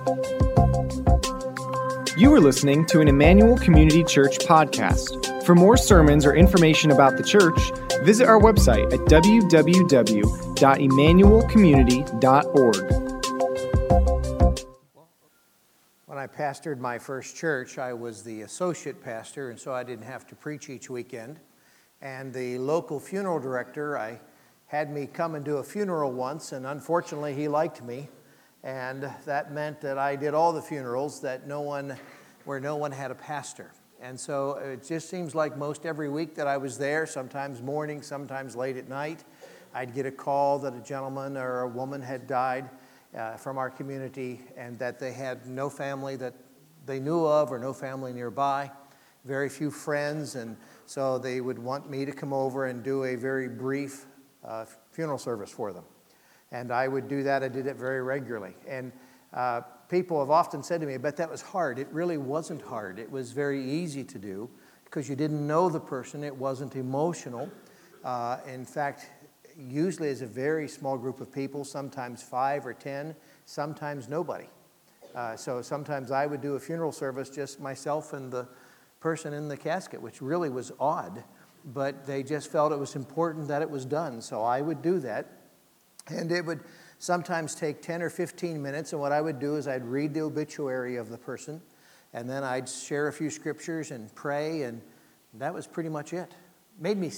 You are listening to an Emmanuel Community Church podcast. For more sermons or information about the church, visit our website at www.emmanuelcommunity.org. When I pastored my first church, I was the associate pastor, and so I didn't have to preach each weekend. And the local funeral director, had me come and do a funeral once, and unfortunately he liked me. And that meant that I did all the funerals where no one had a pastor. And so it just seems like most every week that I was there, sometimes morning, sometimes late at night, I'd get a call that a gentleman or a woman had died from our community and that they had no family that they knew of or no family nearby, very few friends. And so they would want me to come over and do a very brief funeral service for them. And I would do that. I did it very regularly. And people have often said to me, but that was hard. It really wasn't hard. It was very easy to do because you didn't know the person. It wasn't emotional. In fact, usually it's a very small group of people, sometimes 5 or 10, sometimes nobody. So sometimes I would do a funeral service just myself and the person in the casket, which really was odd. But they just felt it was important that it was done. So I would do that. And it would sometimes take 10 or 15 minutes, and what I would do is I'd read the obituary of the person, and then I'd share a few scriptures and pray, and that was pretty much it. Made me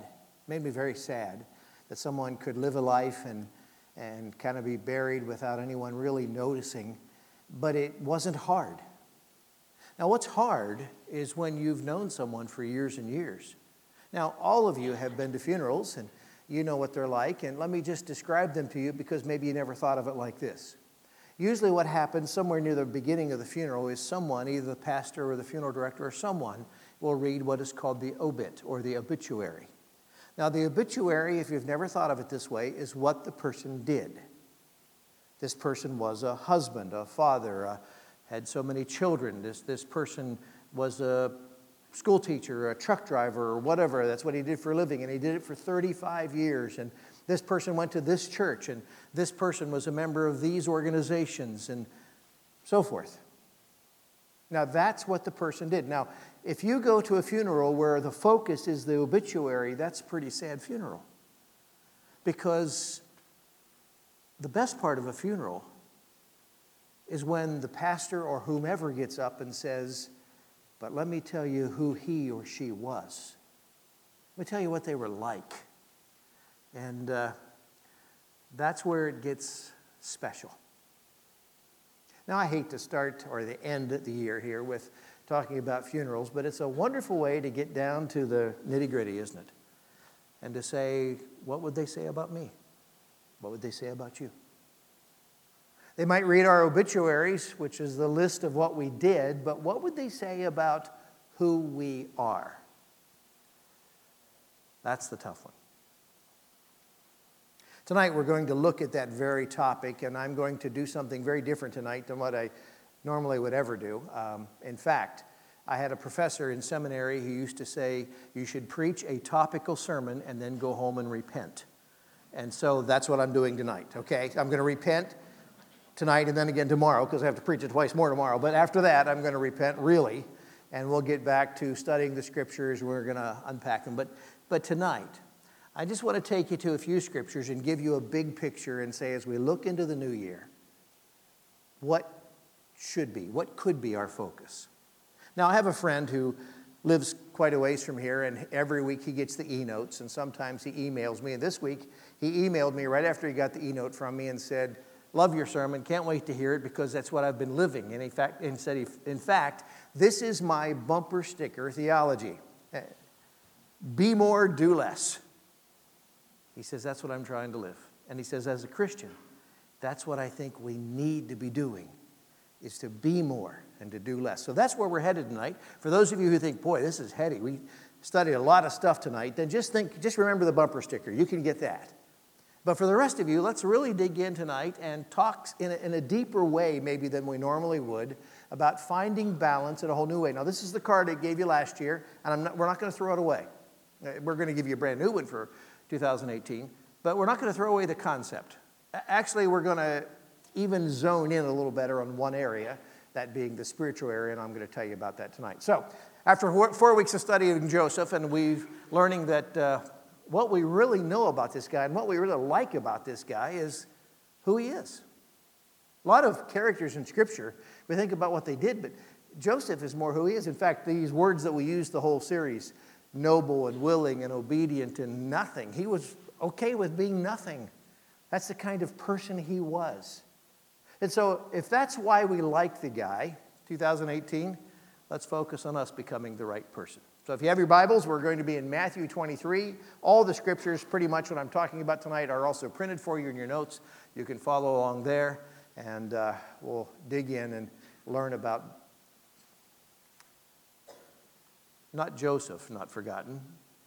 very sad that someone could live a life and kind of be buried without anyone really noticing, but it wasn't hard. Now, what's hard is when you've known someone for years and years. Now, all of you have been to funerals, and you know what they're like, and let me just describe them to you because maybe you never thought of it like this. Usually what happens somewhere near the beginning of the funeral is someone, either the pastor or the funeral director or someone, will read what is called the obit or the obituary. Now the obituary, if you've never thought of it this way, is what the person did. This person was a husband, a father, had so many children. This person was a school teacher, or a truck driver, or whatever. That's what he did for a living, and he did it for 35 years. And this person went to this church, and this person was a member of these organizations, and so forth. Now, that's what the person did. Now, if you go to a funeral where the focus is the obituary, that's a pretty sad funeral. Because the best part of a funeral is when the pastor or whomever gets up and says, but let me tell you who he or she was. Let me tell you what they were like. And that's where it gets special. Now, I hate to start or the end of the year here with talking about funerals, but it's a wonderful way to get down to the nitty-gritty, isn't it? And to say, what would they say about me? What would they say about you? They might read our obituaries, which is the list of what we did, but what would they say about who we are? That's the tough one. Tonight we're going to look at that very topic, and I'm going to do something very different tonight than what I normally would ever do. In fact, I had a professor in seminary who used to say, you should preach a topical sermon and then go home and repent. And so that's what I'm doing tonight, okay? I'm going to repent tonight and then again tomorrow, because I have to preach it twice more tomorrow. But after that, I'm going to repent really, and we'll get back to studying the scriptures. We're going to unpack them. But tonight, I just want to take you to a few scriptures and give you a big picture and say, as we look into the new year, what could be our focus? Now, I have a friend who lives quite a ways from here, and every week he gets the e-notes, and sometimes he emails me. And this week, he emailed me right after he got the e-note from me and said, love your sermon, can't wait to hear it because that's what I've been living. And in fact, this is my bumper sticker theology. Be more, do less. He says, that's what I'm trying to live. And he says, as a Christian, that's what I think we need to be doing, is to be more and to do less. So that's where we're headed tonight. For those of you who think, boy, this is heady, we studied a lot of stuff tonight, then just remember the bumper sticker. You can get that. But for the rest of you, let's really dig in tonight and talk in a deeper way maybe than we normally would about finding balance in a whole new way. Now, this is the card I gave you last year, and we're not going to throw it away. We're going to give you a brand new one for 2018, but we're not going to throw away the concept. Actually, we're going to even zone in a little better on one area, that being the spiritual area, and I'm going to tell you about that tonight. So, after 4 weeks of studying Joseph, and we've learning that what we really know about this guy and what we really like about this guy is who he is. A lot of characters in Scripture, we think about what they did, but Joseph is more who he is. In fact, these words that we use the whole series, noble and willing and obedient and nothing, he was okay with being nothing. That's the kind of person he was. And so if that's why we like the guy, 2018, let's focus on us becoming the right person. So if you have your Bibles, we're going to be in Matthew 23. All the scriptures, pretty much what I'm talking about tonight, are also printed for you in your notes. You can follow along there, and we'll dig in and learn about not Joseph, not forgotten.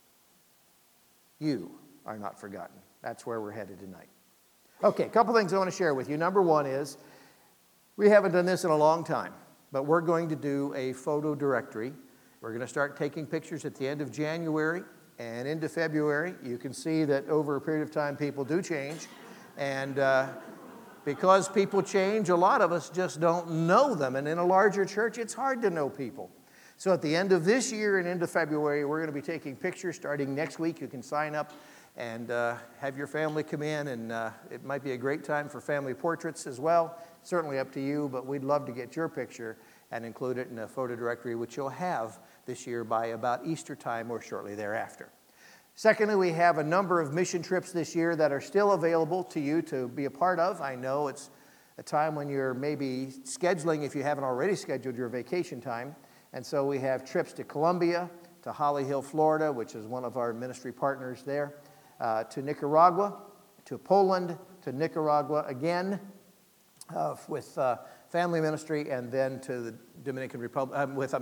You are not forgotten. That's where we're headed tonight. Okay, a couple things I want to share with you. Number one is, we haven't done this in a long time, but we're going to do a photo directory. We're going to start taking pictures at the end of January and into February. You can see that over a period of time, people do change. And because people change, a lot of us just don't know them. And in a larger church, it's hard to know people. So at the end of this year and into February, we're going to be taking pictures starting next week. You can sign up and have your family come in, and it might be a great time for family portraits as well. Certainly up to you, but we'd love to get your picture and include it in a photo directory, which you'll have this year by about Easter time or shortly thereafter. Secondly, we have a number of mission trips this year that are still available to you to be a part of. I know it's a time when you're maybe scheduling, if you haven't already scheduled your vacation time. And so we have trips to Colombia, to Holly Hill, Florida, which is one of our ministry partners there, to Nicaragua, to Poland, to Nicaragua again with family ministry, and then to the Dominican Republic, with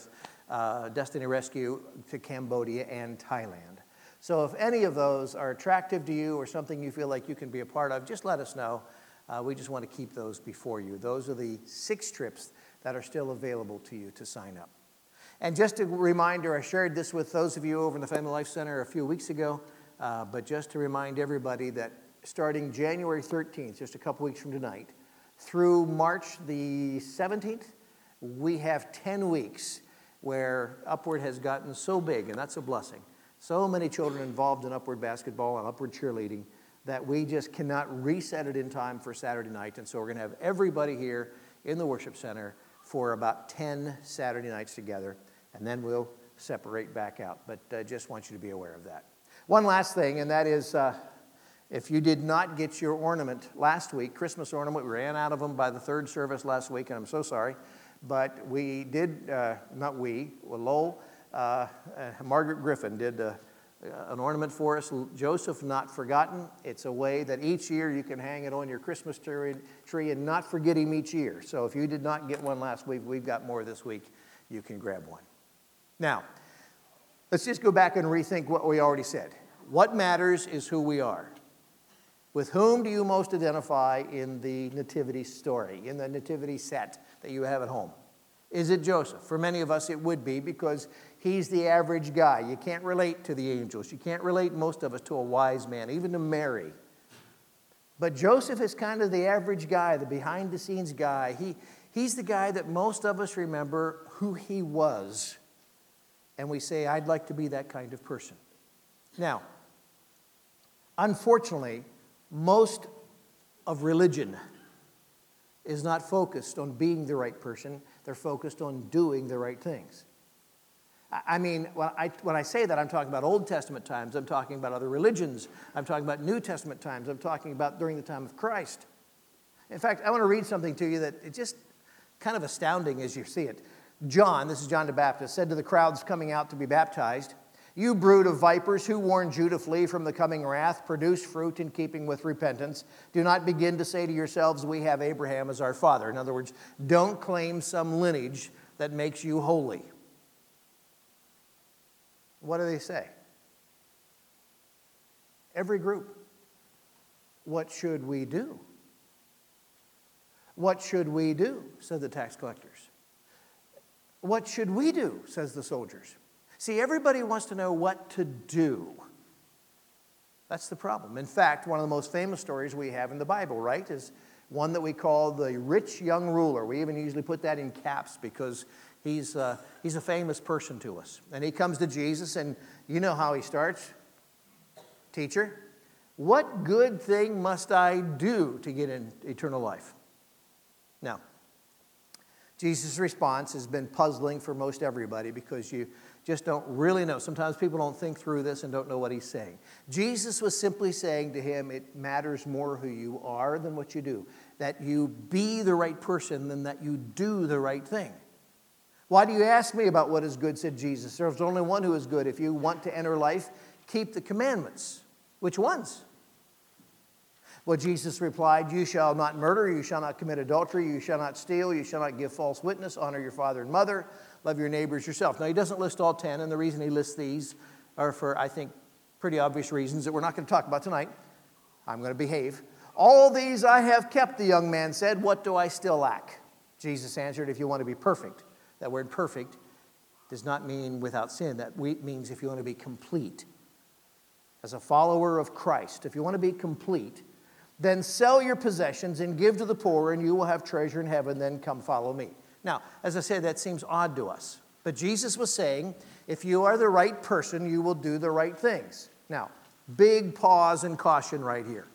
Destiny Rescue to Cambodia and Thailand. So if any of those are attractive to you or something you feel like you can be a part of, just let us know. We just want to keep those before you. Those are the 6 trips that are still available to you to sign up. And just a reminder, I shared this with those of you over in the Family Life Center a few weeks ago, but just to remind everybody that starting January 13th, just a couple weeks from tonight, through March the 17th, we have 10 weeks where Upward has gotten so big, and that's a blessing. So many children involved in Upward basketball and Upward cheerleading that we just cannot reset it in time for Saturday night. And so we're going to have everybody here in the worship center for about 10 Saturday nights together, and then we'll separate back out. But I just want you to be aware of that. One last thing, and that is if you did not get your ornament last week, Christmas ornament, we ran out of them by the 3rd service last week, and I'm so sorry. But we did, Lowell, Margaret Griffin did an ornament for us, Joseph Not Forgotten. It's a way that each year you can hang it on your Christmas tree and not forget him each year. So if you did not get one last week, we've got more this week. You can grab one. Now, let's just go back and rethink what we already said. What matters is who we are. With whom do you most identify in the nativity story, in the nativity set that you have at home? Is it Joseph? For many of us, it would be, because he's the average guy. You can't relate to the angels. You can't relate, most of us, to a wise man, even to Mary. But Joseph is kind of the average guy, the behind-the-scenes guy. He's the guy that most of us remember who he was. And we say, I'd like to be that kind of person. Now, unfortunately, most of religion is not focused on being the right person. They're focused on doing the right things. I mean, when I say that, I'm talking about Old Testament times. I'm talking about other religions. I'm talking about New Testament times. I'm talking about during the time of Christ. In fact, I want to read something to you that it's just kind of astounding as you see it. John, this is John the Baptist, said to the crowds coming out to be baptized, "You brood of vipers, who warned you to flee from the coming wrath? Produce fruit in keeping with repentance. Do not begin to say to yourselves, we have Abraham as our father." In other words, don't claim some lineage that makes you holy. What do they say? Every group. What should we do? What should we do? Said the tax collectors. What should we do? Says the soldiers. See, everybody wants to know what to do. That's the problem. In fact, one of the most famous stories we have in the Bible, right, is one that we call the rich young ruler. We even usually put that in caps because he's a famous person to us. And he comes to Jesus, and you know how he starts. Teacher, what good thing must I do to get in eternal life? Now, Jesus' response has been puzzling for most everybody because you just don't really know. Sometimes people don't think through this and don't know what he's saying. Jesus was simply saying to him, it matters more who you are than what you do. That you be the right person than that you do the right thing. Why do you ask me about what is good, said Jesus. There's only one who is good. If you want to enter life, keep the commandments. Which ones? Well, Jesus replied, you shall not murder, you shall not commit adultery, you shall not steal, you shall not give false witness, honor your father and mother, love your neighbors yourself. Now, he doesn't list all 10, and the reason he lists these are for, I think, pretty obvious reasons that we're not going to talk about tonight. I'm going to behave. All these I have kept, the young man said. What do I still lack? Jesus answered, if you want to be perfect. That word perfect does not mean without sin. That means if you want to be complete. As a follower of Christ, if you want to be complete, then sell your possessions and give to the poor, and you will have treasure in heaven. Then come follow me. Now, as I said, that seems odd to us. But Jesus was saying, if you are the right person, you will do the right things. Now, big pause and caution right here.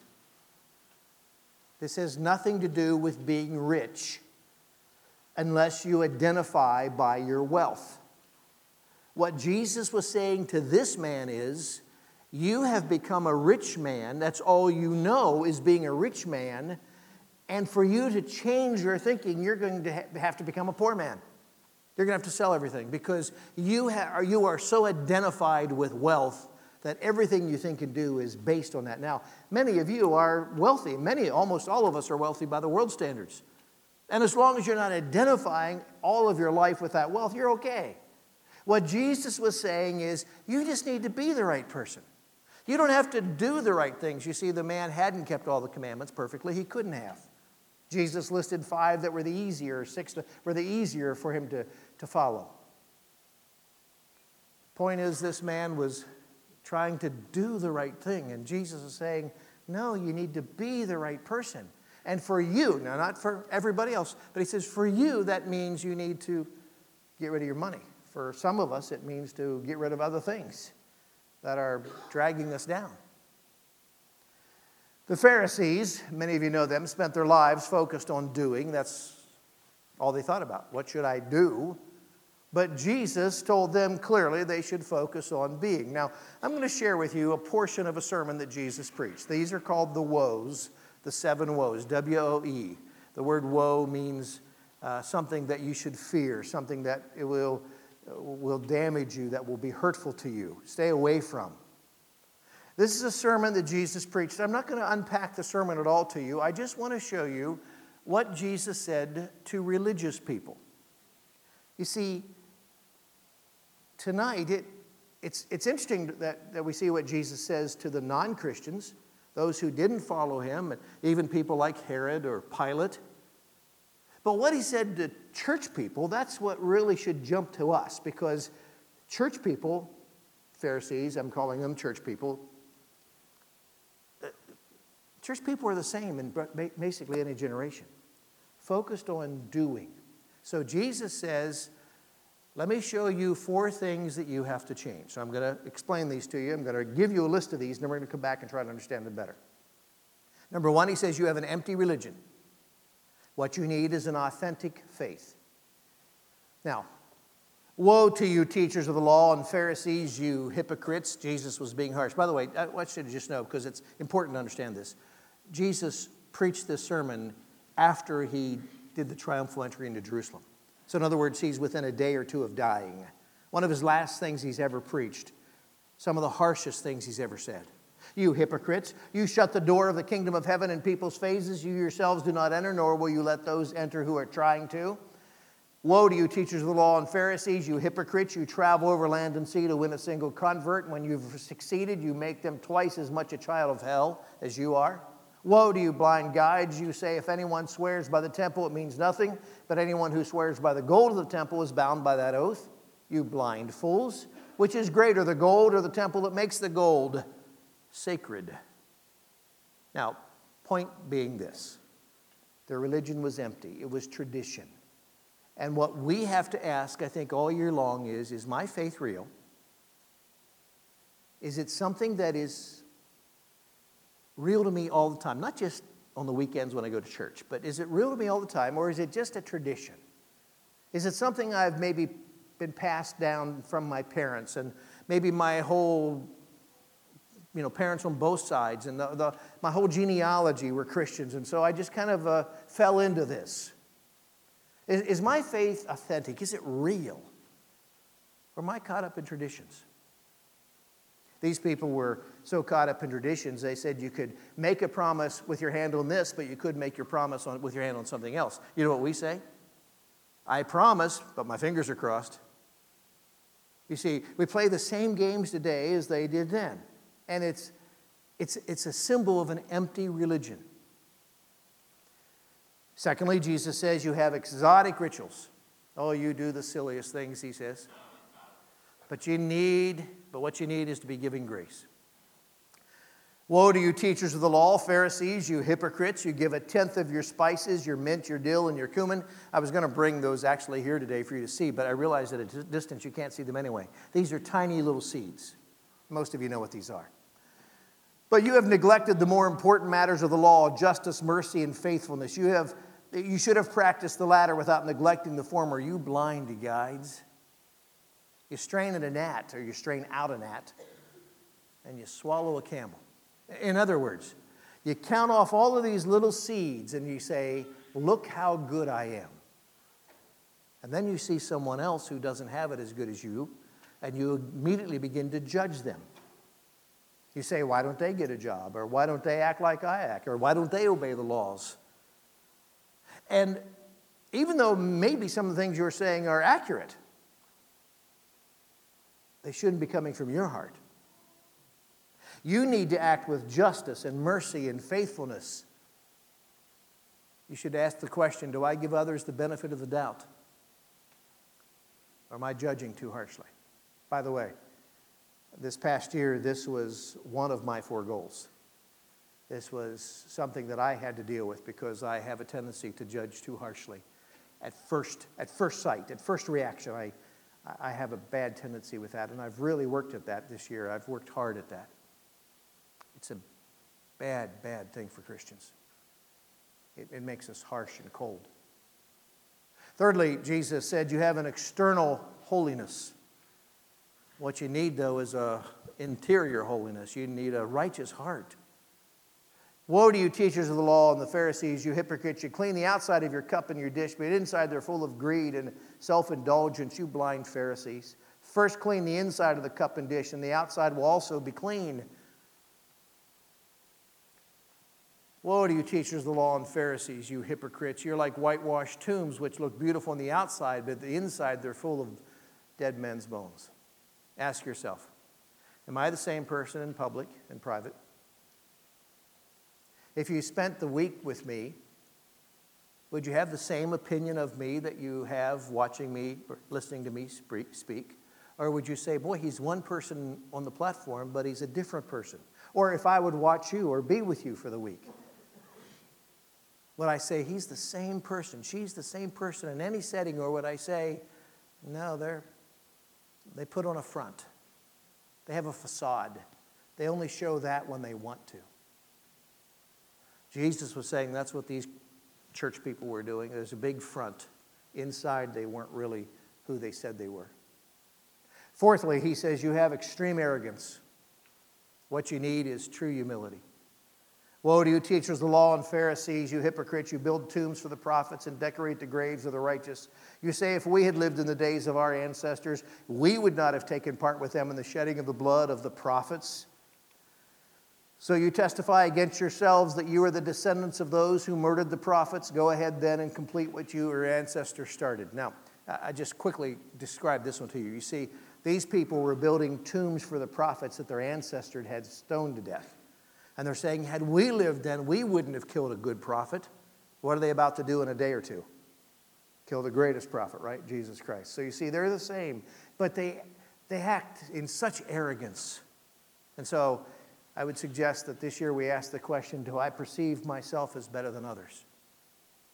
This has nothing to do with being rich unless you identify by your wealth. What Jesus was saying to this man is, you have become a rich man. That's all you know is being a rich man. And for you to change your thinking, you're going to have to become a poor man. You're going to have to sell everything because you are so identified with wealth that everything you think and do is based on that. Now, many of you are wealthy. Almost all of us are wealthy by the world standards. And as long as you're not identifying all of your life with that wealth, you're okay. What Jesus was saying is, you just need to be the right person. You don't have to do the right things. You see, the man hadn't kept all the commandments perfectly. He couldn't have. Jesus listed 5 that were the easier, 6 that were the easier for him to follow. Point is, this man was trying to do the right thing. And Jesus is saying, no, you need to be the right person. And for you, now not for everybody else, but he says for you, that means you need to get rid of your money. For some of us, it means to get rid of other things that are dragging us down. The Pharisees, many of you know them, spent their lives focused on doing. That's all they thought about. What should I do? But Jesus told them clearly they should focus on being. Now, I'm going to share with you a portion of a sermon that Jesus preached. These are called the woes, the 7 woes, W-O-E. The word woe means something that you should fear, something that it will damage you, that will be hurtful to you. Stay away from. This is a sermon that Jesus preached. I'm not going to unpack the sermon at all to you. I just want to show you what Jesus said to religious people. You see, tonight, it's interesting that we see what Jesus says to the non-Christians, those who didn't follow him, and even people like Herod or Pilate. But what he said to church people, that's what really should jump to us, because church people, Pharisees, I'm calling them church people are the same in basically any generation, focused on doing. So Jesus says, let me show you 4 things that you have to change. So I'm going to explain these to you. I'm going to give you a list of these, and then we're going to come back and try to understand them better. Number 1, he says you have an empty religion. What you need is an authentic faith. Now, woe to you, teachers of the law and Pharisees, you hypocrites. Jesus was being harsh. By the way, I want you to just know, because it's important to understand this. Jesus preached this sermon after he did the triumphal entry into Jerusalem. So in other words, he's within a day or 2 of dying. One of his last things he's ever preached. Some of the harshest things he's ever said. You hypocrites, you shut the door of the kingdom of heaven in people's faces. You yourselves do not enter, nor will you let those enter who are trying to. Woe to you, teachers of the law and Pharisees, you hypocrites. You travel over land and sea to win a single convert. When you've succeeded, you make them twice as much a child of hell as you are. Woe to you, blind guides. You say, if anyone swears by the temple, it means nothing. But anyone who swears by the gold of the temple is bound by that oath. You blind fools. Which is greater, the gold or the temple that makes the gold sacred? Now, point being this. Their religion was empty. It was tradition. And what we have to ask, I think, all year long is my faith real? Is it something that is real to me all the time? Not just on the weekends when I go to church, but is it real to me all the time, or is it just a tradition? Is it something I've maybe been passed down from my parents, and maybe my whole parents on both sides, and my whole genealogy were Christians, and so I just kind of fell into this. Is my faith authentic? Is it real? Or am I caught up in traditions? These people were so caught up in traditions, they said you could make a promise with your hand on this, but you couldn't make your promise with your hand on something else. You know what we say? I promise, but my fingers are crossed. You see, we play the same games today as they did then. And it's a symbol of an empty religion. Secondly, Jesus says you have exotic rituals. Oh, you do the silliest things, he says. But what you need is to be giving grace. Woe to you, teachers of the law, Pharisees, you hypocrites. You give 1/10 of your spices, your mint, your dill, and your cumin. I was going to bring those actually here today for you to see, but I realized at a distance you can't see them anyway. These are tiny little seeds. Most of you know what these are. But you have neglected the more important matters of the law, justice, mercy, and faithfulness. You should have practiced the latter without neglecting the former. You blind guides. You strain at a gnat, or you strain out a gnat, and you swallow a camel. In other words, you count off all of these little seeds, and you say, look how good I am. And then you see someone else who doesn't have it as good as you, and you immediately begin to judge them. You say, why don't they get a job? Or why don't they act like I act? Or why don't they obey the laws? And even though maybe some of the things you're saying are accurate, they shouldn't be coming from your heart. You need to act with justice and mercy and faithfulness. You should ask the question, do I give others the benefit of the doubt? Or am I judging too harshly? By the way, this past year, this was one of my 4 goals. This was something that I had to deal with because I have a tendency to judge too harshly. At first sight, at first reaction, I have a bad tendency with that, and I've really worked at that this year. I've worked hard at that. It's a bad, bad thing for Christians. It makes us harsh and cold. Thirdly, Jesus said you have an external holiness. What you need, though, is an interior holiness. You need a righteous heart. Woe to you, teachers of the law and the Pharisees, you hypocrites. You clean the outside of your cup and your dish, but inside they're full of greed and self-indulgence, you blind Pharisees. First clean the inside of the cup and dish, and the outside will also be clean. Woe to you, teachers of the law and Pharisees, you hypocrites. You're like whitewashed tombs, which look beautiful on the outside, but the inside they're full of dead men's bones. Ask yourself, am I the same person in public and private? If you spent the week with me, would you have the same opinion of me that you have watching me or listening to me speak? Or would you say, boy, he's one person on the platform, but he's a different person? Or if I would watch you or be with you for the week, would I say he's the same person, she's the same person in any setting? Or would I say, no, they put on a front. They have a facade. They only show that when they want to. Jesus was saying that's what these church people were doing. There's a big front. Inside, they weren't really who they said they were. Fourthly, he says you have extreme arrogance. What you need is true humility. Woe to you, teachers of the law and Pharisees, you hypocrites. You build tombs for the prophets and decorate the graves of the righteous. You say, if we had lived in the days of our ancestors, we would not have taken part with them in the shedding of the blood of the prophets. So you testify against yourselves that you are the descendants of those who murdered the prophets. Go ahead then and complete what your ancestors started. Now, I just quickly describe this one to you. You see, these people were building tombs for the prophets that their ancestors had stoned to death. And they're saying, had we lived then, we wouldn't have killed a good prophet. What are they about to do in a day or two? Kill the greatest prophet, right? Jesus Christ. So you see, they're the same, but they act in such arrogance. And so I would suggest that this year we ask the question, do I perceive myself as better than others?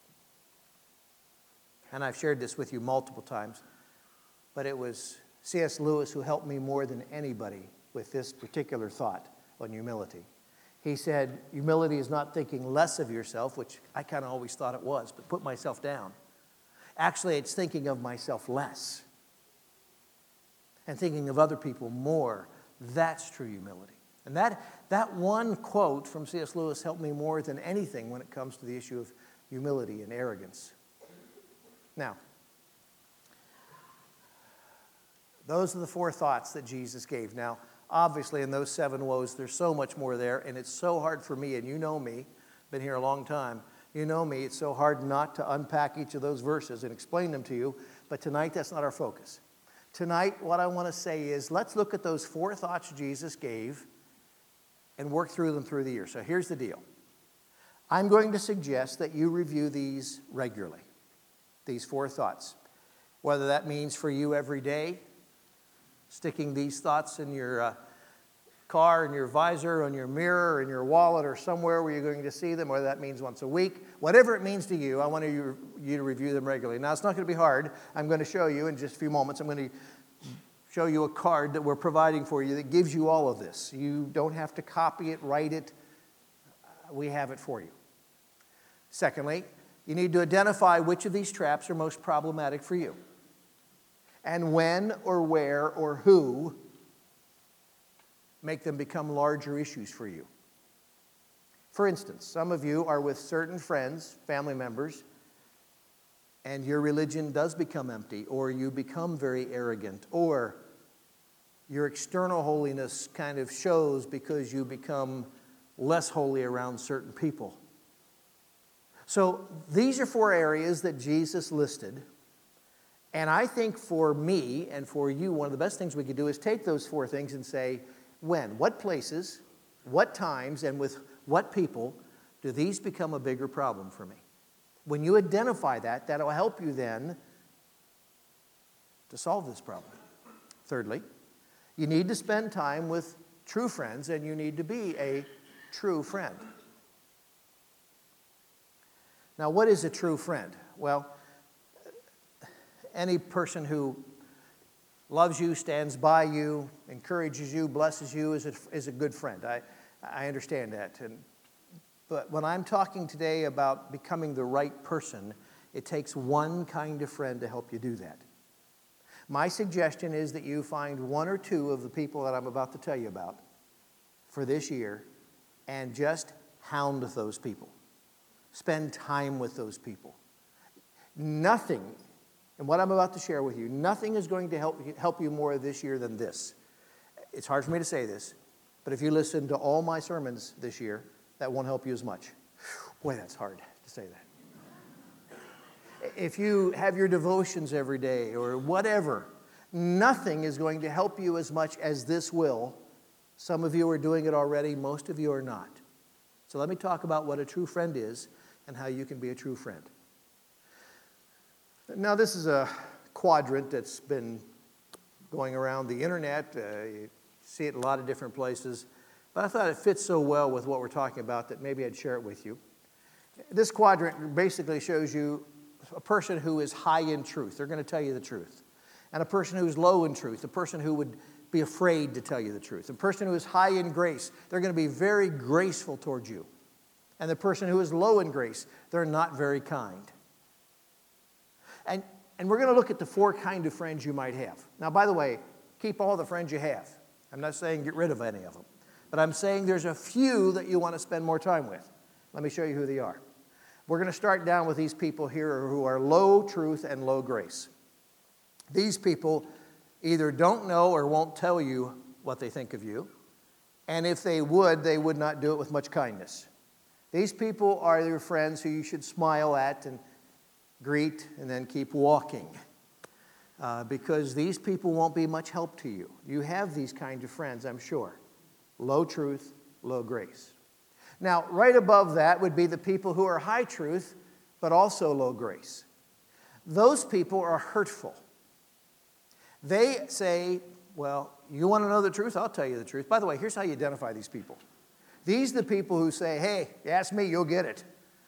And I've shared this with you multiple times, but it was C.S. Lewis who helped me more than anybody with this particular thought on humility. He said, humility is not thinking less of yourself, which I kind of always thought it was, but put myself down. Actually, it's thinking of myself less and thinking of other people more. That's true humility. And that one quote from C.S. Lewis helped me more than anything when it comes to the issue of humility and arrogance. Now, those are the 4 thoughts that Jesus gave. Now, obviously, in those 7 woes, there's so much more there, and it's so hard for me, and you know me, been here a long time, you know me, it's so hard not to unpack each of those verses and explain them to you, but tonight that's not our focus. Tonight, what I want to say is, let's look at those 4 thoughts Jesus gave and work through them through the year. So here's the deal. I'm going to suggest that you review these regularly, these 4 thoughts. Whether that means for you every day, sticking these thoughts in your car, in your visor, on your mirror, in your wallet, or somewhere where you're going to see them, whether that means once a week. Whatever it means to you, I want you to review them regularly. Now, it's not going to be hard. I'm going to show you in just a few moments. I'm going to show you a card that we're providing for you that gives you all of this. You don't have to copy it, write it. We have it for you. Secondly, you need to identify which of these traps are most problematic for you, and when or where or who make them become larger issues for you. For instance, some of you are with certain friends, family members, and your religion does become empty, or you become very arrogant, or your external holiness kind of shows because you become less holy around certain people. So these are 4 areas that Jesus listed. And I think for me and for you, one of the best things we could do is take those 4 things and say, when, what places, what times, and with what people do these become a bigger problem for me? When you identify that, that'll help you then to solve this problem. Thirdly, you need to spend time with true friends, and you need to be a true friend. Now, what is a true friend? Well, any person who loves you, stands by you, encourages you, blesses you is a good friend. I understand that. But when I'm talking today about becoming the right person, it takes one kind of friend to help you do that. My suggestion is that you find 1 or 2 of the people that I'm about to tell you about for this year and just hound those people. Spend time with those people. Nothing, and what I'm about to share with you, nothing is going to help you more this year than this. It's hard for me to say this, but if you listen to all my sermons this year, that won't help you as much. Boy, that's hard to say that. If you have your devotions every day or whatever, nothing is going to help you as much as this will. Some of you are doing it already, most of you are not. So let me talk about what a true friend is and how you can be a true friend. Now, this is a quadrant that's been going around the internet. You see it in a lot of different places. But I thought it fits so well with what we're talking about that maybe I'd share it with you. This quadrant basically shows you a person who is high in truth. They're going to tell you the truth. And a person who's low in truth, a person who would be afraid to tell you the truth. A person who is high in grace, they're going to be very graceful towards you. And the person who is low in grace, they're not very kind. And we're going to look at the 4 kind of friends you might have. Now, by the way, keep all the friends you have. I'm not saying get rid of any of them. But I'm saying there's a few that you want to spend more time with. Let me show you who they are. We're going to start down with these people here who are low truth and low grace. These people either don't know or won't tell you what they think of you. And if they would not do it with much kindness. These people are your friends who you should smile at and greet and then keep walking. Because these people won't be much help to you. You have these kinds of friends, I'm sure. Low truth, low grace. Now, right above that would be the people who are high truth, but also low grace. Those people are hurtful. They say, well, you want to know the truth? I'll tell you the truth. By the way, here's how you identify these people. These are the people who say, hey, you ask me, you'll get it.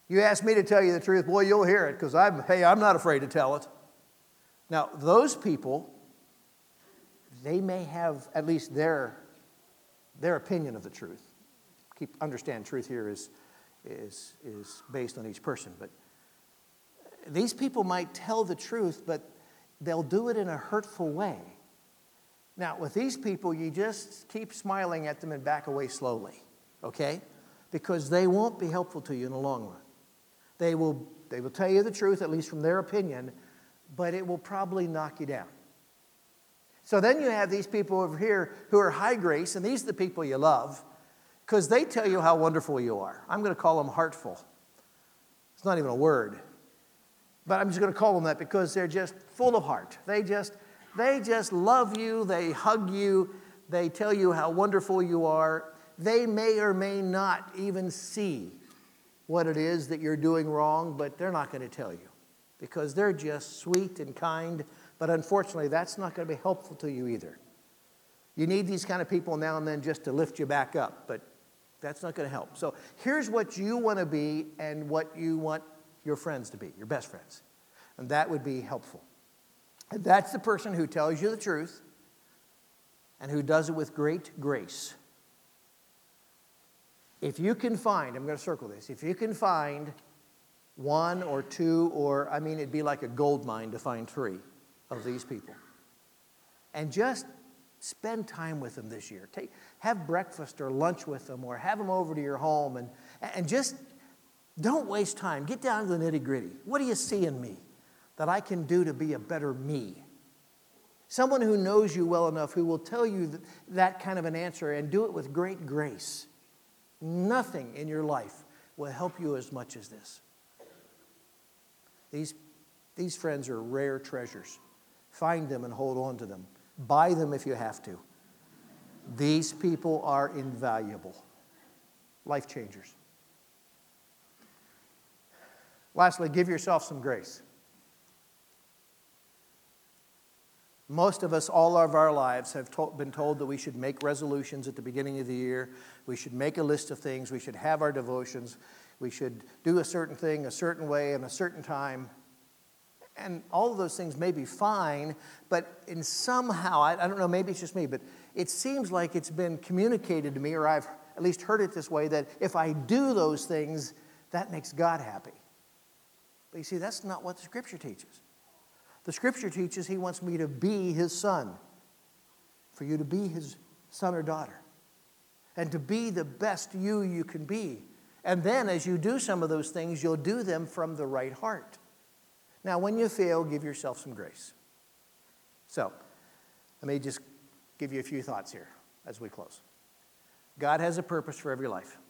You ask me to tell you the truth, boy, you'll hear it, because I'm not afraid to tell it. Now, those people, they may have at least their opinion of the truth. Understand, truth here is based on each person. But these people might tell the truth, but they'll do it in a hurtful way. Now, with these people, you just keep smiling at them and back away slowly, okay? Because they won't be helpful to you in the long run. They will tell you the truth, at least from their opinion, but it will probably knock you down. So then you have these people over here who are high grace, and these are the people you love, because they tell you how wonderful you are. I'm going to call them heartful. It's not even a word. But I'm just going to call them that because they're just full of heart. They just love you. They hug you. They tell you how wonderful you are. They may or may not even see what it is that you're doing wrong, but they're not going to tell you because they're just sweet and kind. But unfortunately, that's not going to be helpful to you either. You need these kind of people now and then just to lift you back up, but that's not going to help. So here's what you want to be and what you want your friends to be, your best friends. And that would be helpful. And that's the person who tells you the truth and who does it with great grace. If you can find, I'm going to circle this, if you can find one or two, or it'd be like a gold mine to find 3 of these people. And just spend time with them this year. Have breakfast or lunch with them, or have them over to your home, and just don't waste time. Get down to the nitty-gritty. What do you see in me that I can do to be a better me? Someone who knows you well enough who will tell you that kind of an answer and do it with great grace. Nothing in your life will help you as much as this. These friends are rare treasures. Find them and hold on to them. Buy them if you have to. These people are invaluable. Life changers. Lastly, give yourself some grace. Most of us, all of our lives, have been told that we should make resolutions at the beginning of the year. We should make a list of things. We should have our devotions. We should do a certain thing a certain way and a certain time. And all of those things may be fine, but in somehow, I don't know, maybe it's just me, but it seems like it's been communicated to me, or I've at least heard it this way, that if I do those things, that makes God happy. But you see, that's not what the Scripture teaches. The Scripture teaches He wants me to be His son, for you to be His son or daughter, and to be the best you can be. And then as you do some of those things, you'll do them from the right heart. Now, when you fail, give yourself some grace. So, let me just give you a few thoughts here as we close. God has a purpose for every life.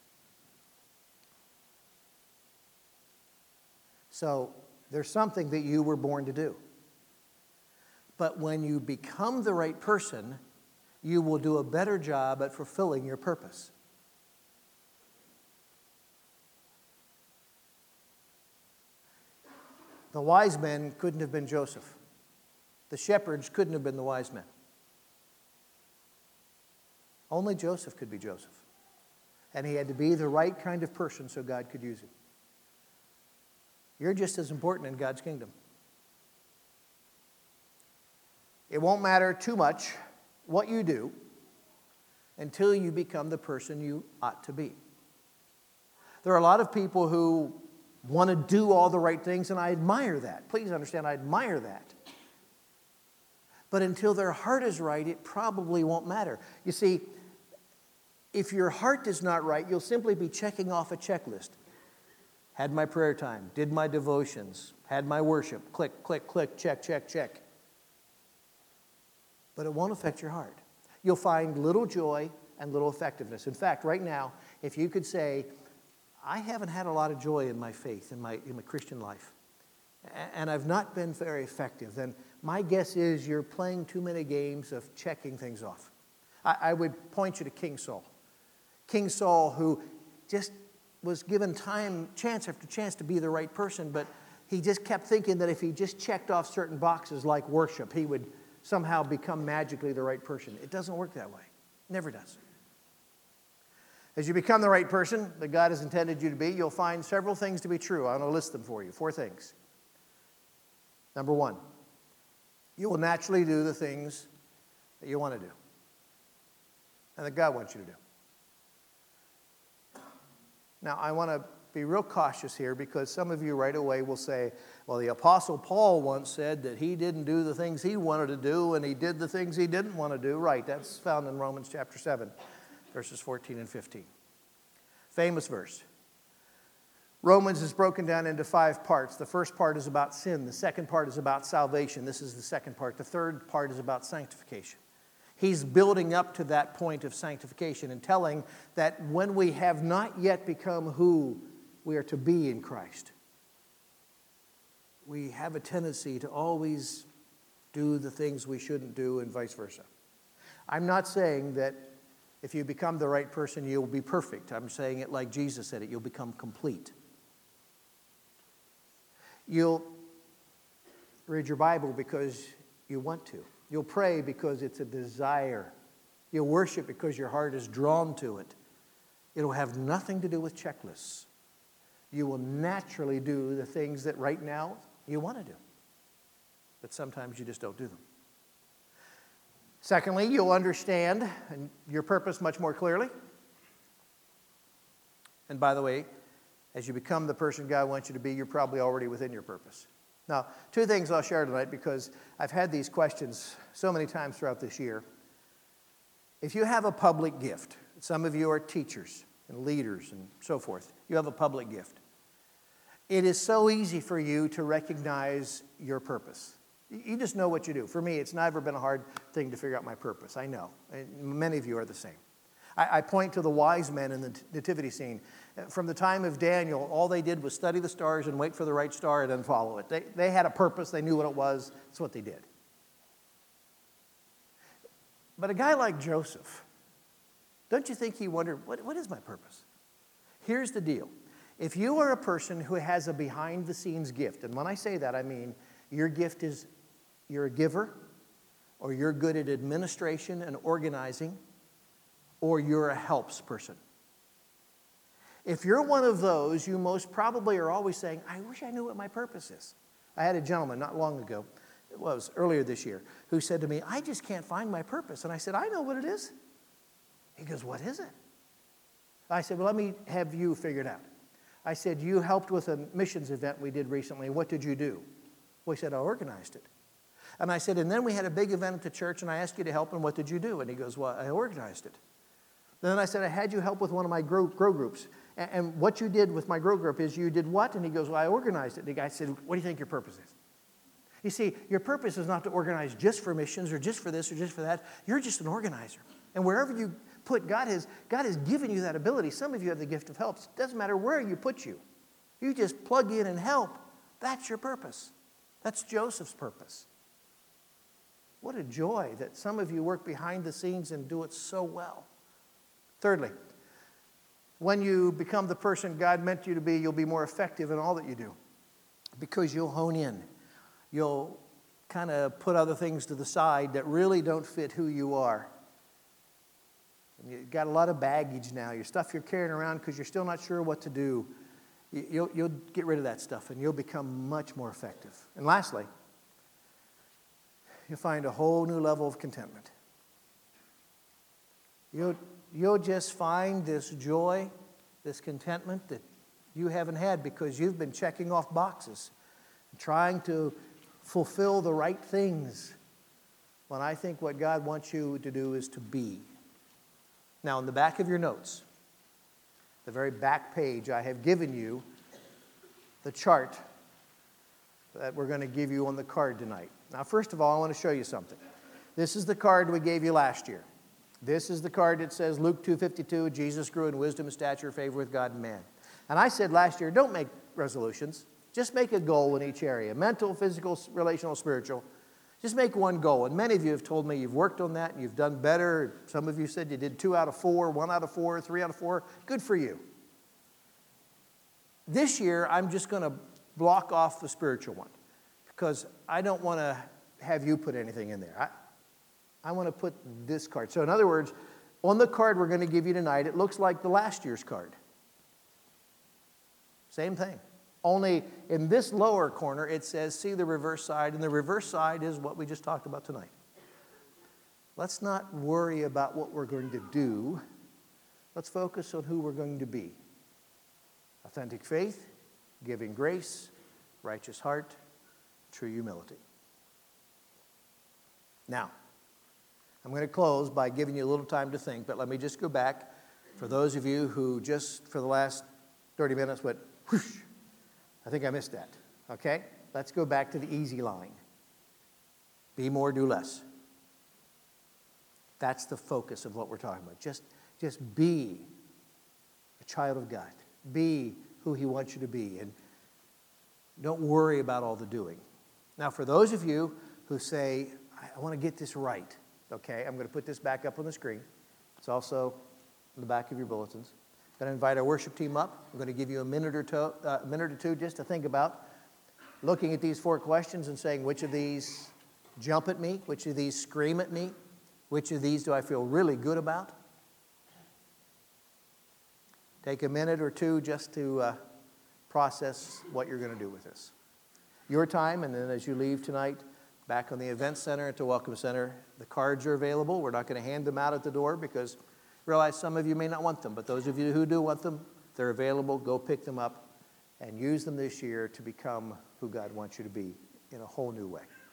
So, there's something that you were born to do. But when you become the right person, you will do a better job at fulfilling your purpose. The wise men couldn't have been Joseph. The shepherds couldn't have been the wise men. Only Joseph could be Joseph. And he had to be the right kind of person so God could use him. You're just as important in God's kingdom. It won't matter too much what you do until you become the person you ought to be. There are a lot of people who want to do all the right things, and I admire that. Please understand, I admire that. But until their heart is right, it probably won't matter. You see, if your heart is not right, you'll simply be checking off a checklist. Had my prayer time, did my devotions, had my worship, click, click, click, check, check, check. But it won't affect your heart. You'll find little joy and little effectiveness. In fact, right now, if you could say, I haven't had a lot of joy in my faith, in my Christian life, and I've not been very effective, then my guess is you're playing too many games of checking things off. I would point you to King Saul. King Saul, who just was given chance after chance to be the right person, but he just kept thinking that if he just checked off certain boxes like worship, he would somehow become magically the right person. It doesn't work that way. It never does. As you become the right person that God has intended you to be, you'll find several things to be true. I want to list them for you. 4 things. Number 1, you will naturally do the things that you want to do and that God wants you to do. Now, I want to be real cautious here because some of you right away will say, well, the Apostle Paul once said that he didn't do the things he wanted to do and he did the things he didn't want to do. Right, that's found in Romans chapter 7, verses 14 and 15. Famous verse. Romans is broken down into 5 parts. The first part is about sin. The second part is about salvation. This is the second part. The third part is about sanctification. He's building up to that point of sanctification and telling that when we have not yet become who we are to be in Christ, we have a tendency to always do the things we shouldn't do and vice versa. I'm not saying that if you become the right person, you'll be perfect. I'm saying it like Jesus said it, you'll become complete. You'll read your Bible because you want to. You'll pray because it's a desire. You'll worship because your heart is drawn to it. It'll have nothing to do with checklists. You will naturally do the things that right now you want to do. But sometimes you just don't do them. Secondly, you'll understand your purpose much more clearly. And by the way, as you become the person God wants you to be, you're probably already within your purpose. Now, 2 things I'll share tonight because I've had these questions so many times throughout this year. If you have a public gift, some of you are teachers and leaders and so forth, you have a public gift. It is so easy for you to recognize your purpose. You just know what you do. For me, it's never been a hard thing to figure out my purpose. I know. And many of you are the same. I point to the wise men in the nativity scene. From the time of Daniel, all they did was study the stars and wait for the right star and then follow it. They had a purpose. They knew what it was. That's what they did. But a guy like Joseph, don't you think he wondered, what is my purpose? Here's the deal. If you are a person who has a behind-the-scenes gift, and when I say that, I mean your gift is you're a giver, or you're good at administration and organizing, or you're a helps person. If you're one of those, you most probably are always saying, I wish I knew what my purpose is. I had a gentleman not long ago, it was earlier this year, who said to me, I just can't find my purpose. And I said, I know what it is. He goes, what is it? I said, well, let me have you figure it out. I said, you helped with a missions event we did recently. What did you do? Well, he said, I organized it. And I said, and then we had a big event at the church, and I asked you to help, and what did you do? And he goes, well, I organized it. Then I said, I had you help with one of my grow groups. And what you did with my grow group is you did what? And he goes, well, I organized it. And the guy said, what do you think your purpose is? You see, your purpose is not to organize just for missions or just for this or just for that. You're just an organizer. And wherever you put, God has given you that ability. Some of you have the gift of help. It doesn't matter where you put you. You just plug in and help. That's your purpose. That's Joseph's purpose. What a joy that some of you work behind the scenes and do it so well. Thirdly, when you become the person God meant you to be, you'll be more effective in all that you do because you'll hone in. You'll kind of put other things to the side that really don't fit who you are. And you've got a lot of baggage now. Your stuff you're carrying around because you're still not sure what to do. You'll get rid of that stuff and you'll become much more effective. And lastly, you'll find a whole new level of contentment. You'll just find this joy, this contentment that you haven't had because you've been checking off boxes, trying to fulfill the right things, when I think what God wants you to do is to be. Now, in the back of your notes, the very back page, I have given you the chart that we're going to give you on the card tonight. Now, first of all, I want to show you something. This is the card we gave you last year. This is the card that says Luke 2:52, Jesus grew in wisdom, stature, favor with God and man. And I said last year, don't make resolutions. Just make a goal in each area. Mental, physical, relational, spiritual. Just make one goal. And many of you have told me you've worked on that and you've done better. Some of you said you did 2 out of 4, 1 out of 4, 3 out of 4. Good for you. This year, I'm just going to block off the spiritual one because I don't want to have you put anything in there. I want to put this card. So in other words, On the card we're going to give you tonight, it looks like the last year's card. Same thing. Only in this lower corner, it says, see the reverse side, and the reverse side is what we just talked about tonight. Let's not worry about what we're going to do. Let's focus on who we're going to be. Authentic faith, giving grace, righteous heart, true humility. Now, I'm going to close by giving you a little time to think, but let me just go back. For those of you who just for the last 30 minutes went, whoosh, I think I missed that. Okay? Let's go back to the easy line. Be more, do less. That's the focus of what we're talking about. Just be a child of God. Be who He wants you to be. And don't worry about all the doing. Now, for those of you who say, I want to get this right, okay, I'm going to put this back up on the screen. It's also in the back of your bulletins. I'm going to invite our worship team up. I'm going to give you a minute or two just to think about looking at these 4 questions and saying, which of these jump at me? Which of these scream at me? Which of these do I feel really good about? Take a minute or two just to process what you're going to do with this. Your time, and then as you leave tonight, back on the Event Center at the Welcome Center, the cards are available. We're not going to hand them out at the door because realize some of you may not want them, but those of you who do want them, they're available. Go pick them up and use them this year to become who God wants you to be in a whole new way.